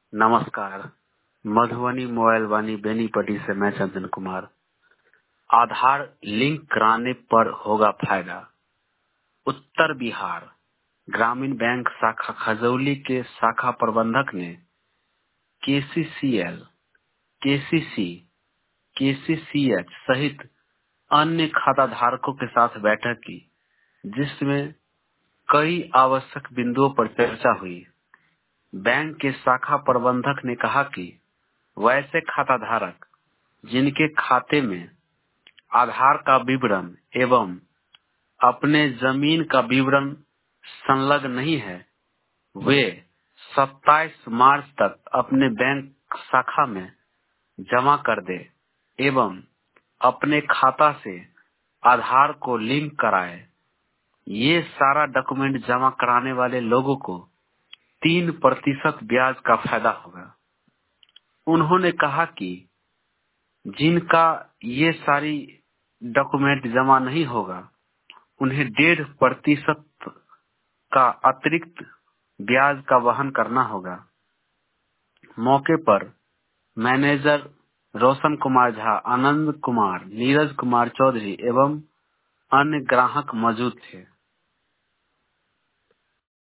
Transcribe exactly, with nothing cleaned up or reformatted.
नमस्कार। मधुबनी मोबाइल वाणी बेनीपट्टी से मैं चंदन कुमार। आधार लिंक कराने पर होगा फायदा। उत्तर बिहार ग्रामीण बैंक शाखा खजौली के शाखा प्रबंधक ने केसीसीएल, केसीसी, केसीसीएच सहित अन्य खाता धारकों के साथ बैठक की, जिसमें कई आवश्यक बिंदुओं पर चर्चा हुई। बैंक के शाखा प्रबंधक ने कहा कि वैसे खाता धारक जिनके खाते में आधार का विवरण एवं अपने जमीन का विवरण संलग्न नहीं है, वे सत्ताईस मार्च तक अपने बैंक शाखा में जमा कर दे एवं अपने खाता से आधार को लिंक कराए। ये सारा डॉक्यूमेंट जमा कराने वाले लोगों को तीन प्रतिशत ब्याज का फायदा होगा। उन्होंने कहा कि जिनका ये सारी डॉक्यूमेंट जमा नहीं होगा, उन्हें डेढ़ प्रतिशत का अतिरिक्त ब्याज का वहन करना होगा। मौके पर मैनेजर रोशन कुमार झा, आनंद कुमार, नीरज कुमार चौधरी एवं अन्य ग्राहक मौजूद थे।